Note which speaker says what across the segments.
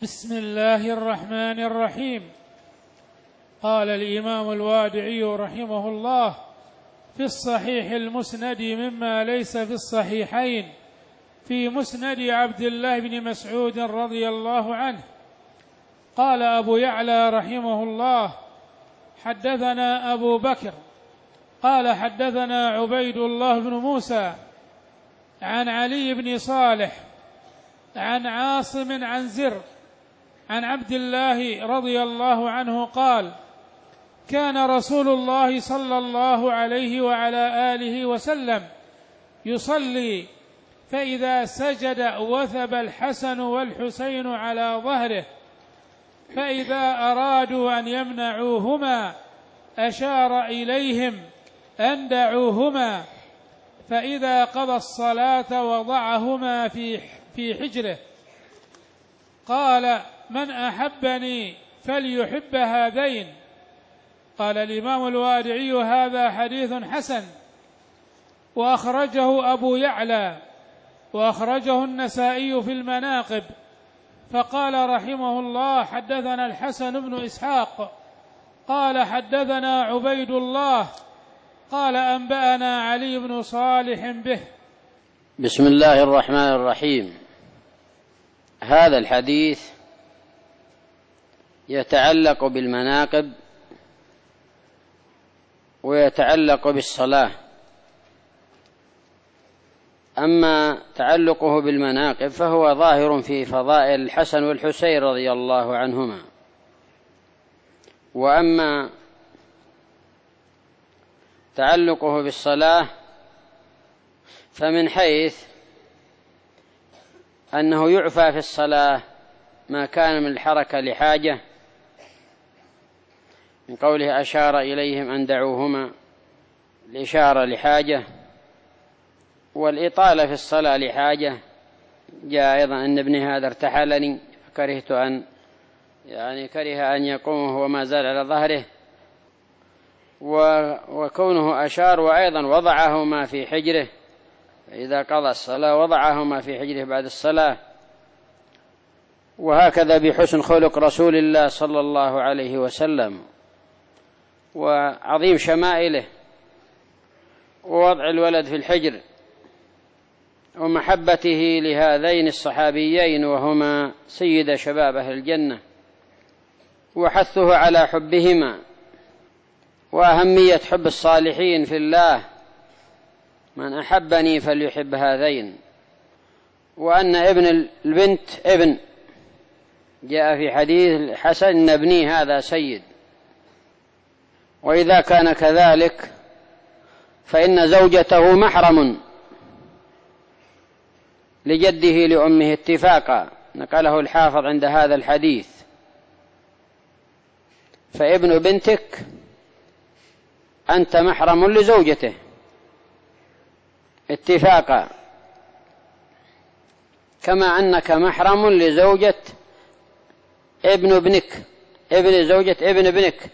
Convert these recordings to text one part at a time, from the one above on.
Speaker 1: بسم الله الرحمن الرحيم. قال الإمام الوادعي رحمه الله: في الصحيح المسند مما ليس في الصحيحين، في مسند عبد الله بن مسعود رضي الله عنه. قال أبو يعلى رحمه الله: حدثنا أبو بكر قال حدثنا عبيد الله بن موسى عن علي بن صالح عن عاصم عن زر عن عبد الله رضي الله عنه قال: كان رسول الله صلى الله عليه وعلى آله وسلم يصلي، فإذا سجد وثب الحسن والحسين على ظهره، فإذا أرادوا أن يمنعوهما أشار إليهم أن دعوهما، فإذا قضى الصلاة وضعهما في حجره. قال: من أحبني فليحب هذين. قال الإمام الوادعي: هذا حديث حسن، وأخرجه أبو يعلى، وأخرجه النسائي في المناقب. فقال رحمه الله: حدثنا الحسن بن إسحاق قال حدثنا عبيد الله قال أنبأنا علي بن صالح به.
Speaker 2: بسم الله الرحمن الرحيم. هذا الحديث يتعلق بالمناقب ويتعلق بالصلاة. أما تعلقه بالمناقب فهو ظاهر في فضائل الحسن والحسين رضي الله عنهما، وأما تعلقه بالصلاة فمن حيث أنه يعفى في الصلاة ما كان من الحركة لحاجة، من قوله أشار إليهم أن دعوهما، الإشارة لحاجة، والإطالة في الصلاة لحاجة. جاء أيضا أن ابني هذا ارتحلني فكرهت أن كره أن يقوم وهو ما زال على ظهره، وكونه أشار، وأيضا وضعهما في حجره، فإذا قضى الصلاة وضعهما في حجره بعد الصلاة. وهكذا بحسن خلق رسول الله صلى الله عليه وسلم وعظيم شمائله ووضع الولد في الحجر ومحبته لهذين الصحابيين وهما سيد شباب أهل الجنة، وحثه على حبهما، وأهمية حب الصالحين في الله: من أحبني فليحب هذين. وأن ابن البنت ابن، جاء في حديث الحسن: إن ابني هذا سيد. وإذا كان كذلك فإن زوجته محرم لجده لأمه اتفاقا، نقله الحافظ عند هذا الحديث. فابن بنتك أنت محرم لزوجته اتفاقا، كما أنك محرم لزوجة ابن ابنك، ابن زوجة ابن ابنك،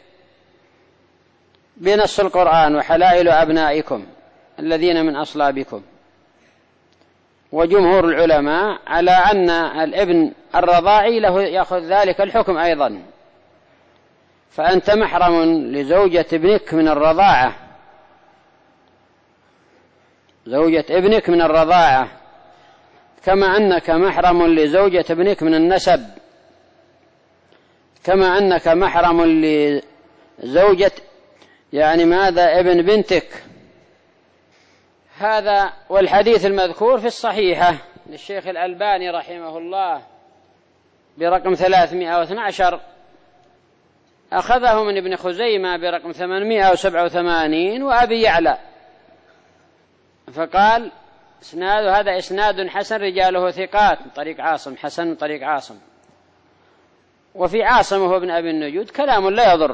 Speaker 2: بنص القرآن: وحلائل أبنائكم الذين من أصلابكم. وجمهور العلماء على أن الابن الرضاعي له يأخذ ذلك الحكم أيضا، فأنت محرم لزوجة ابنك من الرضاعة، زوجة ابنك من الرضاعة، كما أنك محرم لزوجة ابنك من النسب، كما أنك محرم لزوجة ابن بنتك. هذا والحديث المذكور في الصحيحة للشيخ الألباني رحمه الله برقم 312، أخذه من ابن خزيمة برقم 887، وأبي يعلى، فقال: هذا إسناد حسن رجاله ثقات، من طريق عاصم، حسن من طريق عاصم. وفي عاصم هو ابن أبي النجود كلام لا يضر.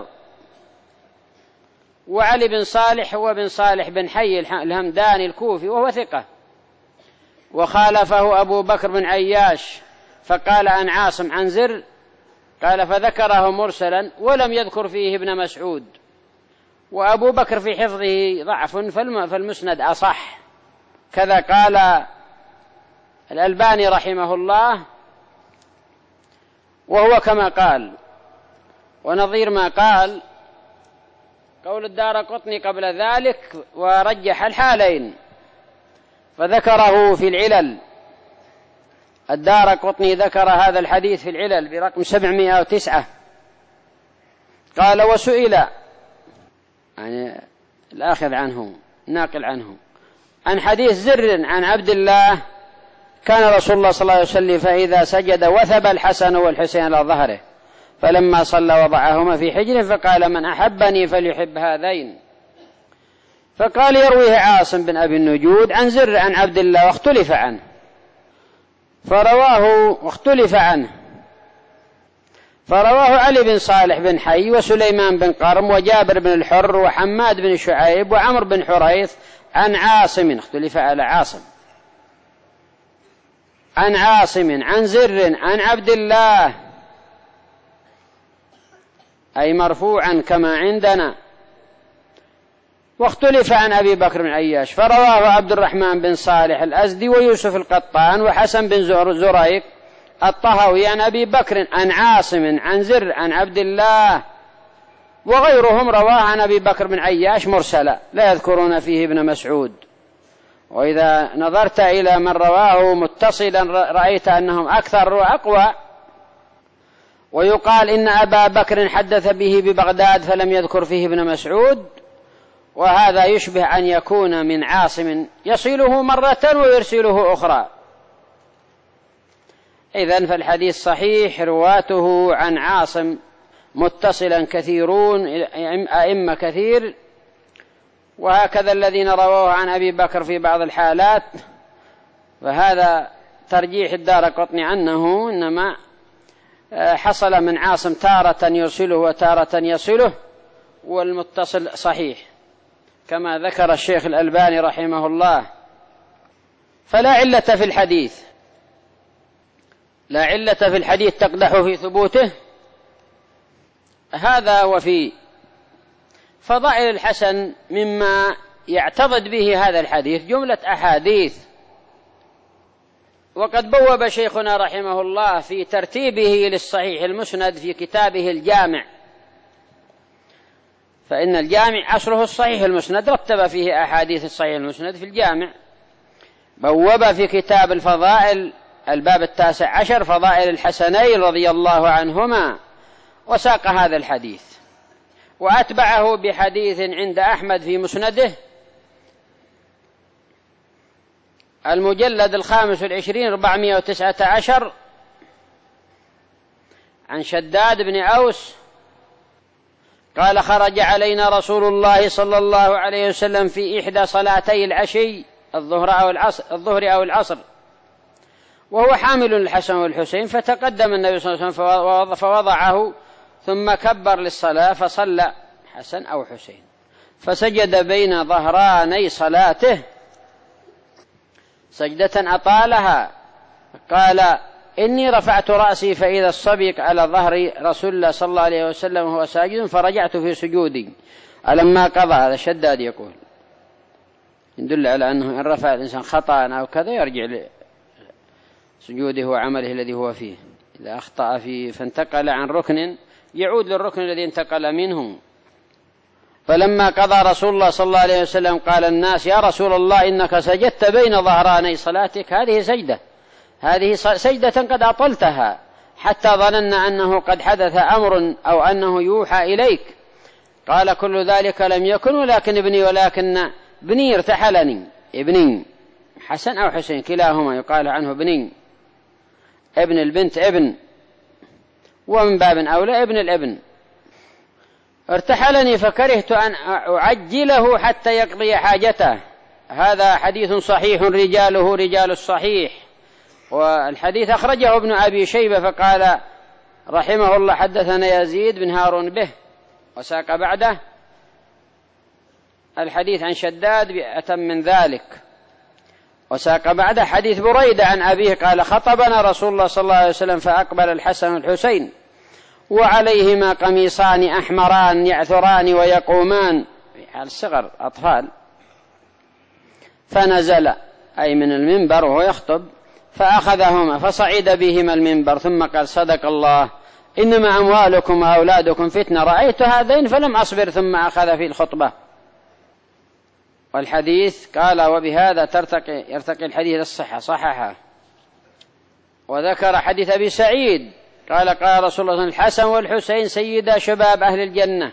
Speaker 2: وعلي بن صالح هو بن صالح بن حي الهمداني الكوفي وهو ثقة، وخالفه أبو بكر بن عياش فقال عن عاصم عن زر، قال فذكره مرسلا ولم يذكر فيه ابن مسعود. وأبو بكر في حفظه ضعف، فالمسند أصح. كذا قال الألباني رحمه الله: وهو كما قال. ونظير ما قال قول الدارقطني قبل ذلك ورجح الحالين فذكره في العلل. الدارقطني ذكر هذا الحديث في العلل برقم 709. قال وسئل، يعني الآخذ عنه ناقل عنه، عن حديث زر عن عبد الله كان رسول الله صلى الله عليه وسلم فإذا سجد وثب الحسن والحسين على ظهره فلما صلى وضعهما في حجره فقال من أحبني فليحب هذين. فقال يرويه عاصم بن أبي النجود عن زر عن عبد الله واختلف عنه، فرواه علي بن صالح بن حي وسليمان بن قرم وجابر بن الحر وحماد بن شعيب وعمر بن حريث عن عاصم، اختلف على عاصم، عن عاصم عن زر عن عبد الله، أي مرفوعا كما عندنا. واختلف عن أبي بكر بن عياش فرواه عبد الرحمن بن صالح الأزدي ويوسف القطان وحسن بن زريق الطهوي عن أبي بكر عن عاصم عن زر عن عبد الله، وغيرهم رواه عن أبي بكر بن عياش مرسلا لا يذكرون فيه ابن مسعود. وإذا نظرت إلى من رواه متصلا رأيت أنهم أكثر وأقوى. ويقال إن أبا بكر حدث به ببغداد فلم يذكر فيه ابن مسعود، وهذا يشبه أن يكون من عاصم يصله مرة ويرسله أخرى. إذن فالحديث صحيح، رواته عن عاصم متصلا كثيرون، أئمة كثير، وهكذا الذين رووه عن أبي بكر في بعض الحالات. فهذا ترجيح الدارقطني أنه إنما حصل من عاصم تارة يرسله وتارة يصله، والمتصل صحيح كما ذكر الشيخ الألباني رحمه الله. فلا علة في الحديث، لا علة في الحديث تقدح في ثبوته. هذا وفي فضائل الحسن مما يعتضد به هذا الحديث جملة أحاديث. وقد بوب شيخنا رحمه الله في ترتيبه للصحيح المسند في كتابه الجامع، فإن الجامع أصله الصحيح المسند، رتب فيه أحاديث الصحيح المسند في الجامع. بوب في كتاب الفضائل الباب 19 فضائل الحسنين رضي الله عنهما، وساق هذا الحديث، وأتبعه بحديث عند أحمد في مسنده المجلد 25 419 عن شداد بن أوس قال خرج علينا رسول الله صلى الله عليه وسلم في إحدى صلاتي العشي الظهر أو العصر وهو حامل الحسن والحسين، فتقدم النبي صلى الله عليه وسلم فوضعه ثم كبر للصلاة فصلى حسن أو حسين، فسجد بين ظهراني صلاته سجدة أطالها. قال إني رفعت رأسي فإذا الصبي على ظهر رسول الله صلى الله عليه وسلم وهو ساجد فرجعت في سجودي ألما قضى. هذا شداد يقول، يدل على أنه إن رفع الإنسان خطأ أو كذا يرجع لسجوده وعمله الذي هو فيه. إذا أخطأ فيه فانتقل عن ركن يعود للركن الذي انتقل منه. فلما قضى رسول الله صلى الله عليه وسلم قال الناس يا رسول الله إنك سجدت بين ظهراني صلاتك، هذه سجدة قد أطلتها حتى ظننا أنه قد حدث أمر أو أنه يوحى إليك. قال كل ذلك لم يكن ولكن ابني ارتحلني. ابني حسن أو حسين كلاهما يقال عنه ابني، ابن البنت ابن، ومن باب أولى ابن الابن. ارتحلني فكرهت أن أعجله حتى يقضي حاجته. هذا حديث صحيح رجاله رجال الصحيح. والحديث أخرجه ابن أبي شيبة فقال رحمه الله حدثنا يزيد بن هارون به، وساق بعده الحديث عن شداد بأتم من ذلك، وساق بعده حديث بريدة عن أبيه قال خطبنا رسول الله صلى الله عليه وسلم فأقبل الحسن والحسين وعليهما قميصان أحمران يعثران ويقومان في حال الصغر أطفال، فنزل أي من المنبر وهو يخطب فأخذهما فصعد بهما المنبر ثم قال صدق الله إنما أموالكم وأولادكم فتنة رأيت هذين فلم أصبر ثم أخذ في الخطبة. والحديث قال وبهذا يرتقي الحديث الصحة صححه. وذكر حديث أبي سعيد قال قال رسول الله الحسن والحسين سيدا شباب أهل الجنة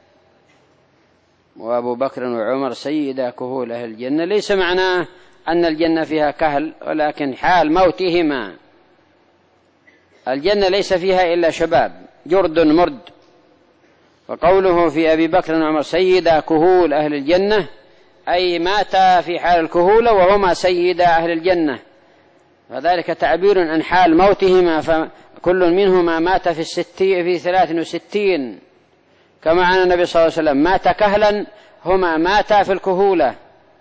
Speaker 2: وأبو بكر وعمر سيدا كهول أهل الجنة. ليس معناه أن الجنة فيها كهل ولكن حال موتهما الجنة ليس فيها إلا شباب جرد مرد. وقوله في أبي بكر وعمر سيدا كهول أهل الجنة أي ماتا في حال الكهولة وهما سيدا أهل الجنة فذلك تعبير عن حال موتهما فكل منهما مات في 63 كما عن النبي صلى الله عليه وسلم مات كهلا هما ماتا في الكهولة.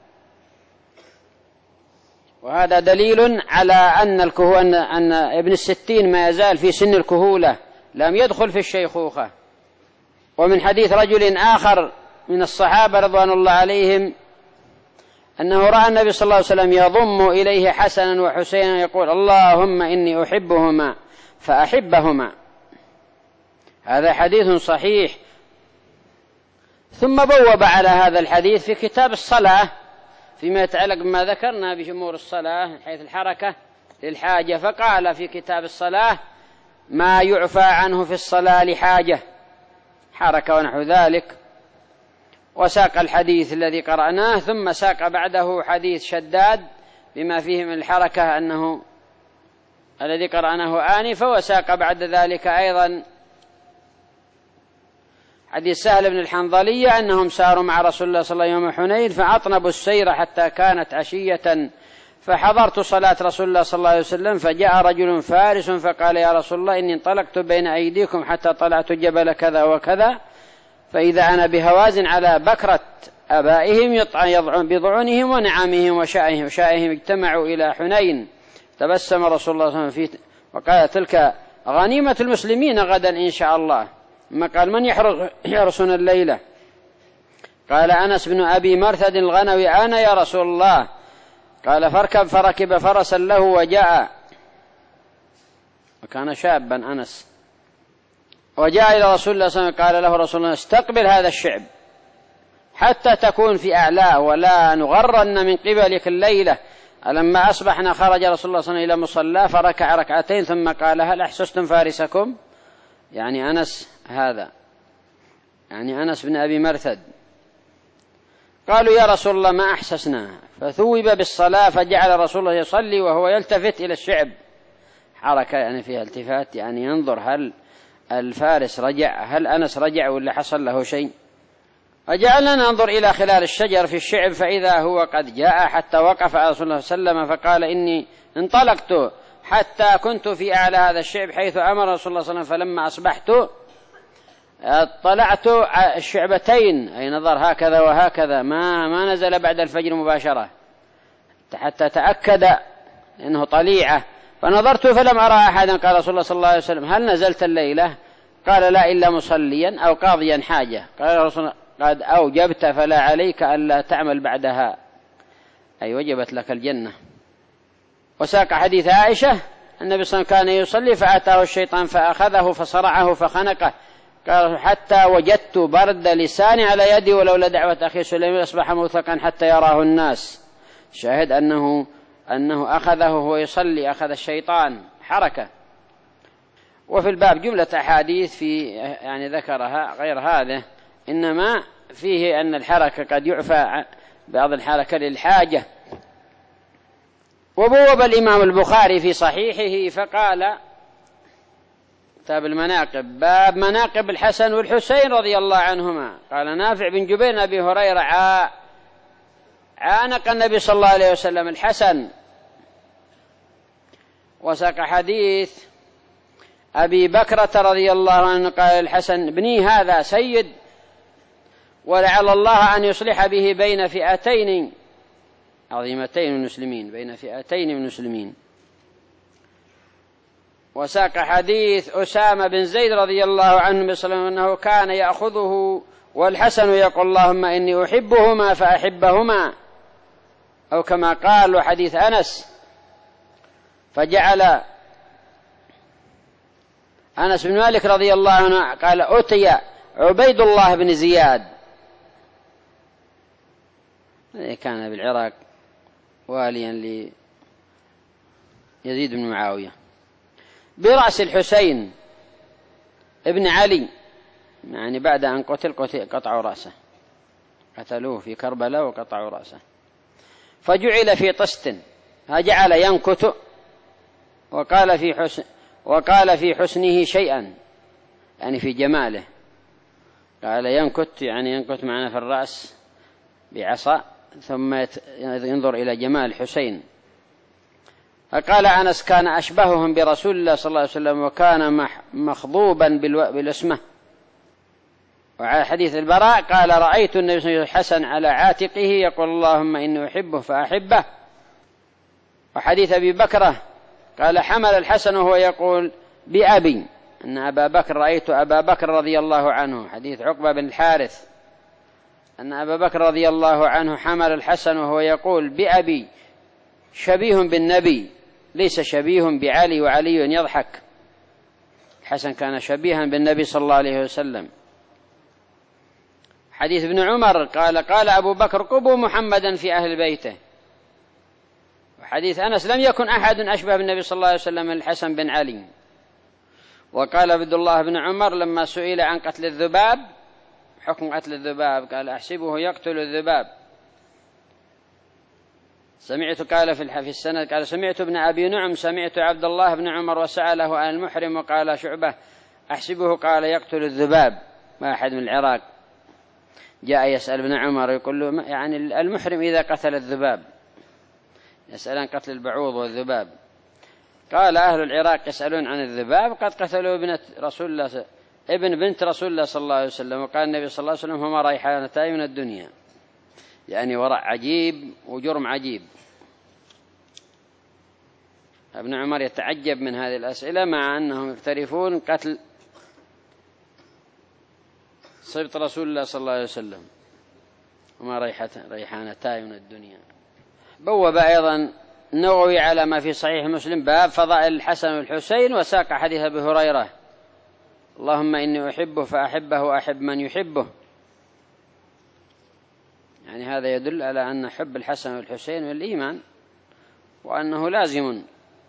Speaker 2: وهذا دليل على أن ابن 60 ما يزال في سن الكهولة لم يدخل في الشيخوخة. ومن حديث رجل آخر من الصحابة رضوان الله عليهم أنه رأى النبي صلى الله عليه وسلم يضم إليه حسنا وحسينا يقول اللهم إني أحبهما فأحبهما. هذا حديث صحيح. ثم بوب على هذا الحديث في كتاب الصلاة فيما يتعلق بما ذكرنا بأمور الصلاة حيث الحركة للحاجة فقال في كتاب الصلاة ما يعفى عنه في الصلاة لحاجة حركة ونحو ذلك. وساق الحديث الذي قرأناه ثم ساق بعده حديث شداد بما فيه من الحركة أنه الذي قرأناه آنفا. وساق بعد ذلك أيضا حديث سهل بن الحنظلية أنهم ساروا مع رسول الله صلى الله عليه وسلم يوم حنين فأطنبوا السير حتى كانت عشية فحضرت صلاة رسول الله صلى الله عليه وسلم فجاء رجل فارس فقال يا رسول الله إني انطلقت بين أيديكم حتى طلعت جبل كذا وكذا فإذا أنا بهوازن على بكرة أبائهم يضعون بضعونهم ونعامهم وشائهم اجتمعوا إلى حنين. تبسم رسول الله صلى الله عليه وسلم وقال تلك غنيمة المسلمين غدا إن شاء الله. ثم قال من يحرسنا الليلة قال أنس بن أبي مرثد الغنوي أنا يا رسول الله. قال فركب فرسا له وجاء وكان شابا أنس وجاء إلى رسول الله صلى الله عليه وسلم قال له رسول الله استقبل هذا الشعب حتى تكون في أعلاه ولا نغرن من قبلك الليلة. لما أصبحنا خرج رسول الله صلى الله عليه وسلم إلى مصلى فركع ركعتين ثم قال هل أحسستم فارسكم يعني أنس هذا يعني أنس بن أبي مرثد. قالوا يا رسول الله ما أحسسنا فثوب بالصلاة فجعل رسول الله يصلي وهو يلتفت إلى الشعب حركة يعني فيها التفات يعني ينظر هل الفارس رجع هل أنس رجع ولا حصل له شيء. وجعلنا ننظر إلى خلال الشجر في الشعب فإذا هو قد جاء حتى وقف على رسول الله صلى الله عليه وسلم فقال إني انطلقت حتى كنت في أعلى هذا الشعب حيث أمر رسول الله صلى الله عليه وسلم فلما أصبحت طلعت الشعبتين أي نظر هكذا وهكذا ما نزل بعد الفجر مباشرة حتى تأكد أنه طليعة فنظرت فلم أرى أحدا. قال رسول الله صلى الله عليه وسلم هل نزلت الليلة قال لا إلا مصليا أو قاضيا حاجة. قال رسول الله قد أوجبت فلا عليك ألا تعمل بعدها أي وجبت لك الجنة. وساق حديث عائشة النبي صلى الله عليه وسلم كان يصلي فأتاه الشيطان فأخذه فصرعه فخنقه قال حتى وجدت برد لساني على يدي ولولا دعوة أخي سليمان أصبح موثقا حتى يراه الناس. شاهد أنه أخذه وهو يصلي أخذ الشيطان حركة. وفي الباب جملة أحاديث في يعني ذكرها غير هذا إنما فيه أن الحركة قد يعفى بعض الحركة للحاجة. وبوب الإمام البخاري في صحيحه فقال كتاب المناقب باب مناقب الحسن والحسين رضي الله عنهما. قال نافع بن جبير أبي هريرة عانق النبي صلى الله عليه وسلم الحسن. وساق حديث أبي بكرة رضي الله عنه قال الحسن ابني هذا سيد ولعل الله أن يصلح به بين فئتين عظيمتين من المسلمين بين فئتين من المسلمين. وساق حديث أسامة بن زيد رضي الله عنه بسلم أنه كان يأخذه والحسن يقول اللهم إني أحبهما فأحبهما أو كما قال. وحديث أنس فجعل أنس بن مالك رضي الله عنه قال أتي عبيد الله بن زياد، كان بالعراق واليا ليزيد بن معاوية، برأس الحسين ابن علي، يعني بعد أن قتل قطعوا رأسه، قتلوه في كربلاء وقطعوا رأسه، فجعل في طست، فجعل ينكت، وقال في حسنه شيئا، يعني في جماله، قال ينكت يعني ينكت معنا في الرأس بعصا، ثم ينظر إلى جمال حسين. فقال أنس كان أشبههم برسول الله صلى الله عليه وسلم، وكان مخضوبا بالأسمة. وعلى حديث البراء قال رأيت النبي صلى الله عليه وسلم الحسن على عاتقه يقول اللهم إني أحبه فأحبه. وحديث أبي بكرة قال حمل الحسن وهو يقول بأبي، أن أبا بكر رأيت أبا بكر رضي الله عنه، حديث عقبة بن الحارث أن أبا بكر رضي الله عنه حمل الحسن وهو يقول بأبي، شبيه بالنبي ليس شبيه بعلي وعلي يضحك. الحسن كان شبيها بالنبي صلى الله عليه وسلم. حديث ابن عمر قال أبو بكر قبوا محمدا في أهل بيته. وحديث أنس لم يكن أحد أشبه بالنبي صلى الله عليه وسلم من الحسن بن علي. وقال عبد الله بن عمر لما سئل عن قتل الذباب، حكم قتل الذباب، قال أحسبه يقتل الذباب. قال في السند قال سمعت ابن أبي نعم سمعت عبد الله بن عمر وسأله عن المحرم، وقال شعبة أحسبه قال يقتل الذباب. ما أحد من العراق جاء يسأل ابن عمر يقول له يعني المحرم إذا قتل الذباب، يسأل عن قتل البعوض والذباب. قال أهل العراق يسألون عن الذباب، قد قتلوا ابن بنت رسول الله صلى الله عليه وسلم. وقال النبي صلى الله عليه وسلم هما ريحانتان من الدنيا، يعني ورع عجيب وجرم عجيب. ابن عمر يتعجب من هذه الأسئلة مع أنهم يقترفون قتل صبط رسول الله صلى الله عليه وسلم، وما ريحانتان من الدنيا. بوب أيضا النووي على ما في صحيح مسلم باب فضائل الحسن والحسين، وساق حديث أبي هريرة اللهم إني أحبه فأحبه وأحب من يحبه. يعني هذا يدل على أن حب الحسن والحسين والإيمان، وأنه لازم.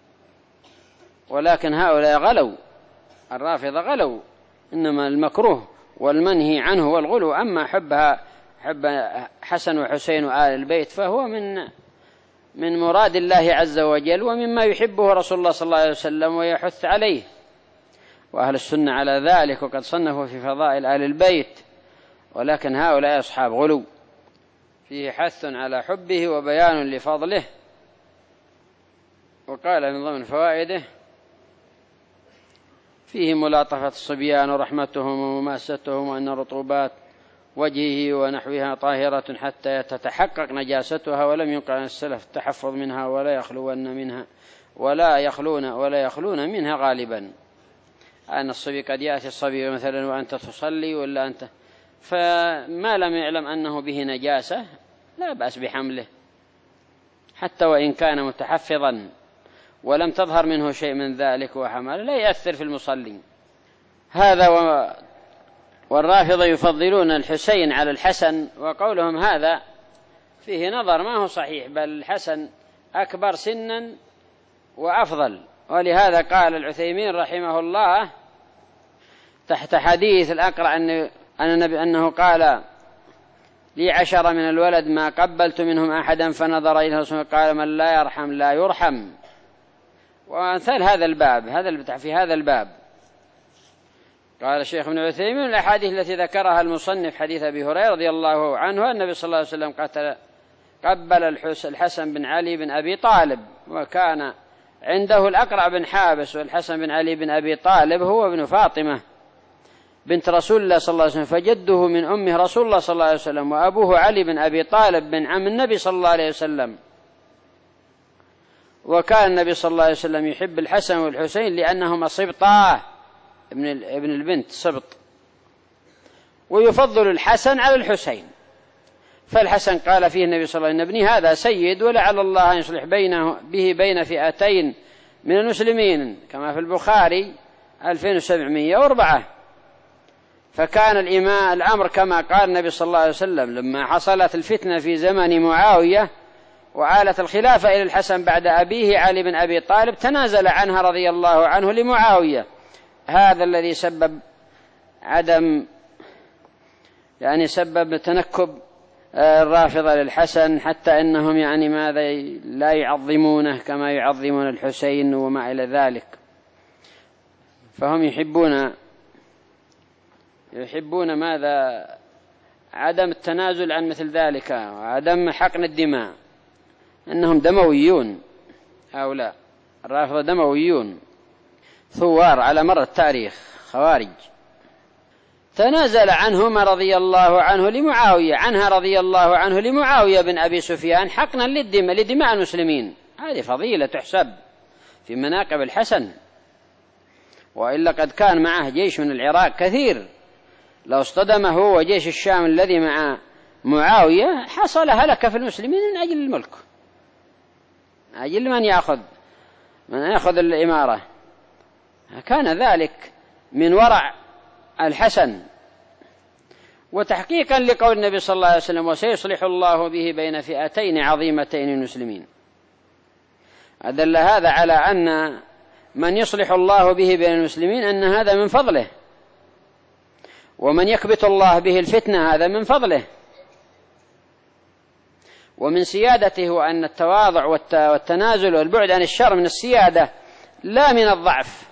Speaker 2: ولكن هؤلاء غلوا، الرافضة غلوا، إنما المكروه والمنهي عنه والغلو. أما حب حسن وحسين وآل البيت فهو من مراد الله عز وجل، ومما يحبه رسول الله صلى الله عليه وسلم ويحث عليه، وأهل السنة على ذلك، وقد صنفوا في فضائل آل البيت. ولكن هؤلاء أصحاب غلو، فيه حث على حبه وبيان لفضله. وقال من ضمن فوائده فيه ملاطفة الصبيان ورحمتهم ومماستهم، وأن رطوبات وجهه ونحوها طاهرة حتى تتحقق نجاستها، ولم ينقل عن السلف التحفظ منها ولا يخلون منها غالبا. أن الصبي قد يأتي الصبي مثلا وأنت تصلي ولا أنت، فما لم يعلم أنه به نجاسة لا بأس بحمله، حتى وإن كان متحفظا ولم تظهر منه شيء من ذلك وحمل لا يأثر في المصلي. هذا والرافضة يفضلون الحسين على الحسن، وقولهم هذا فيه نظر ما هو صحيح، بل الحسن أكبر سنا وأفضل. ولهذا قال العثيمين رحمه الله تحت حديث الأقرع أنه قال لي 10 من الولد ما قبلت منهم أحدا، فنظر إليه رسول قال من لا يرحم لا يرحم. وأمثال هذا الباب في هذا الباب قال الشيخ ابن عثيمين الأحاديث التي ذكرها المصنف حديث أبي هريرة رضي الله عنه النبي صلى الله عليه وسلم قبل الحسن بن علي بن أبي طالب، وكان عنده الأقرع بن حابس، والحسن بن علي بن أبي طالب هو ابن فاطمة بنت رسول الله صلى الله عليه وسلم، فجده من أمه رسول الله صلى الله عليه وسلم، وأبوه علي بن أبي طالب بن عم النبي صلى الله عليه وسلم. وكان النبي صلى الله عليه وسلم يحب الحسن والحسين لأنهما صبطاه ابن البنت صبط، ويفضل الحسن على الحسين. فالحسن قال فيه النبي صلى الله عليه وسلم ابني هذا سيد، ولعل الله أن يصلح به بين فئتين من المسلمين كما في البخاري 2704. فكان الأمر كما قال النبي صلى الله عليه وسلم لما حصلت الفتنة في زمن معاوية وعالت الخلافة إلى الحسن بعد أبيه علي بن أبي طالب تنازل عنها رضي الله عنه لمعاوية. هذا الذي سبب سبب تنكب الرافضة للحسن، حتى إنهم ماذا لا يعظمونه كما يعظمون الحسين وما إلى ذلك. فهم يحبون ماذا؟ عدم التنازل عن مثل ذلك وعدم حقن الدماء. إنهم دمويون، هؤلاء الرافضة دمويون ثوار على مر التاريخ، خوارج. تنازل عنهما رضي الله عنه لمعاوية بن أبي سفيان حقنا لدماء المسلمين. هذه فضيلة تحسب في مناقب الحسن، وإلا قد كان معه جيش من العراق كثير، لو اصطدم هو وجيش الشام الذي مع معاوية حصل هلك في المسلمين من أجل الملك، أجل من يأخذ الإمارة. كان ذلك من ورع الحسن وتحقيقا لقول النبي صلى الله عليه وسلم: وسيصلح الله به بين فئتين عظيمتين المسلمين. أدل هذا على أن من يصلح الله به بين المسلمين أن هذا من فضله، ومن يكبت الله به الفتنة هذا من فضله. ومن سيادته أن التواضع والتنازل والبعد عن الشر من السيادة لا من الضعف.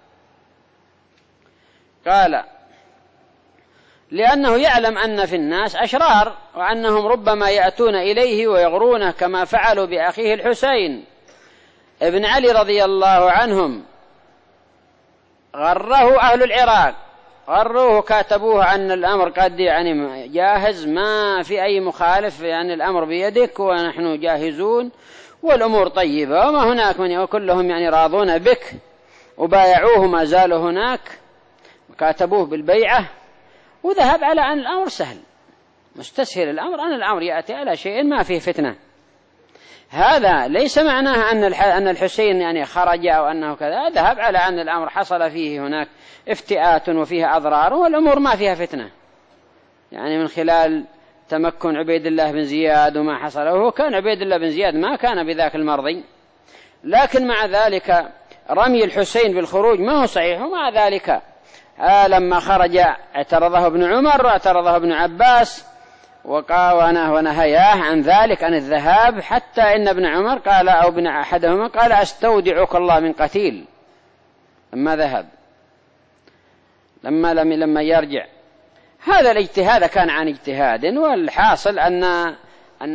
Speaker 2: قال: لأنه يعلم أن في الناس أشرار، وأنهم ربما يأتون إليه ويغرونه كما فعلوا بأخيه الحسين ابن علي رضي الله عنهم. غره أهل العراق، غروه، كاتبوه أن الأمر قد جاهز، ما في أي مخالف، الأمر بيدك ونحن جاهزون والأمور طيبة وما هناك من، وكلهم راضون بك وبايعوه ما زالوا هناك وكاتبوه بالبيعة، وذهب على أن الأمر سهل مستسهل الأمر، أن الأمر يأتي على شيء ما فيه فتنة. هذا ليس معناه أن الحسين خرج أو أنه كذا، ذهب على أن الأمر حصل فيه هناك افتئات وفيها أضرار والأمور ما فيها فتنة، من خلال تمكن عبيد الله بن زياد وما حصل. وهو كان عبيد الله بن زياد ما كان بذاك المرضي، لكن مع ذلك رمي الحسين بالخروج ما هو صحيح. ومع ذلك لما خرج اعترضه ابن عمر واعترضه ابن عباس ونهياه عن ذلك، عن الذهاب، حتى إن ابن عمر قال، أو ابن أحدهما قال: أستودعك الله من قتيل، لما ذهب، لما يرجع. هذا الاجتهاد كان عن اجتهاد، والحاصل أن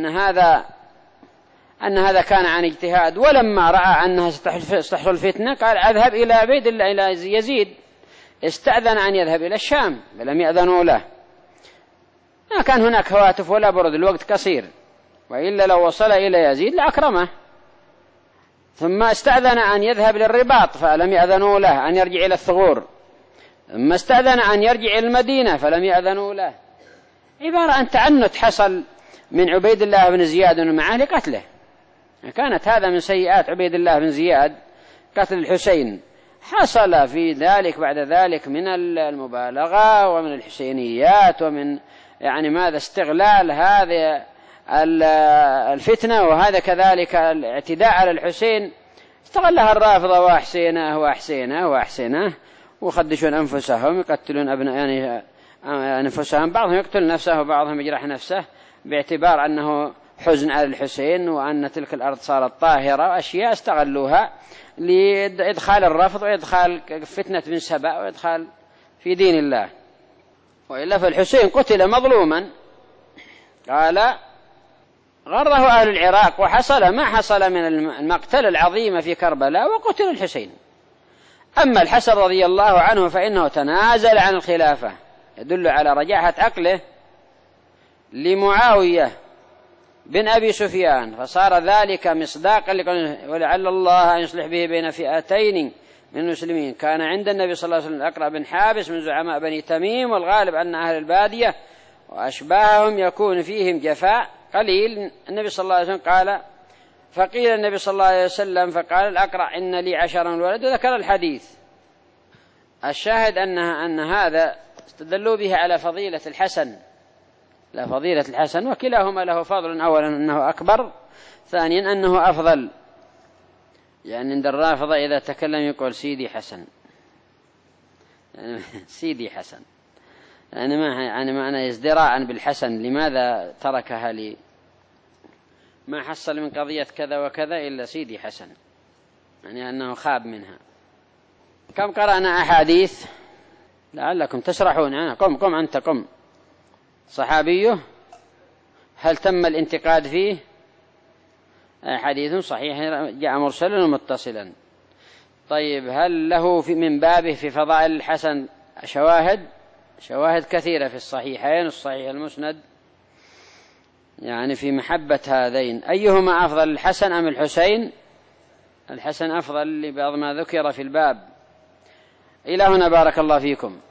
Speaker 2: هذا كان عن اجتهاد. ولما رأى أنها ستحصل فتنة قال: أذهب إلى عبيد الله إلى يزيد. استأذن أن يذهب إلى الشام فلم يأذنوا له، ما كان هناك هواتف ولا برد، الوقت قصير، وإلا لو وصل إلى يزيد لأكرمه. ثم استأذن أن يذهب للرباط فلم يأذنوا له، أن يرجع إلى الثغور. ثم استأذن أن يرجع إلى المدينة فلم يأذنوا له. عبارة عن تعنت حصل من عبيد الله بن زياد ومعه لقتله. كانت هذا من سيئات عبيد الله بن زياد، قتل الحسين. حصل في ذلك بعد ذلك من المبالغة ومن الحسينيات ومن ماذا استغلال هذه الفتنة، وهذا كذلك الاعتداء على الحسين استغلها الرافضة وأحسنه وخدشون أنفسهم، يقتلون أبناء أنفسهم، بعضهم يقتل نفسه وبعضهم يجرح نفسه باعتبار أنه حزن على الحسين وأن تلك الأرض صارت طاهرة، وأشياء استغلوها لإدخال الرفض وإدخال فتنة بن سبأ وإدخال في دين الله. وإلا فالحسين قتل مظلوما. قال: غره أهل العراق وحصل ما حصل من المقتل العظيم في كربلاء وقتل الحسين. أما الحسن رضي الله عنه فإنه تنازل عن الخلافة، يدل على رجاحة عقله لمعاوية بن أبي سفيان، فصار ذلك مصداقا ولعل الله أن يصلح به بين فئتين من المسلمين. كان عند النبي صلى الله عليه وسلم الأقرع بن حابس من زعماء بني تميم، والغالب أن أهل البادية وأشباههم يكون فيهم جفاء قليل. النبي صلى الله عليه وسلم قال: فقيل النبي صلى الله عليه وسلم فقال الأقرع إن لي 10 ولد وذكر الحديث. الشاهد أن هذا استدلوا به على فضيلة الحسن، لا فضيلة الحسن، وكلاهما له فضل، أولا أنه أكبر، ثانيا أنه أفضل. يعني عند الرافضة إذا تكلم يقول سيدي حسن، يعني سيدي حسن، يعني معنى ازدراء بالحسن، لماذا تركها لي؟ ما حصل من قضية كذا وكذا إلا سيدي حسن، يعني أنه خاب منها. كم قرأنا أحاديث لعلكم تشرحون؟ أنا قم أنت قم. صحابيه هل تم الانتقاد فيه؟ حديث صحيح جاء مرسلا ومتصلا. طيب هل له من بابه في فضائل الحسن شواهد كثيرة في الصحيحين، الصحيح المسند، يعني في محبة هذين. أيهما أفضل، الحسن أم الحسين؟ الحسن أفضل لبعض ما ذكر في الباب. إلى هنا بارك الله فيكم.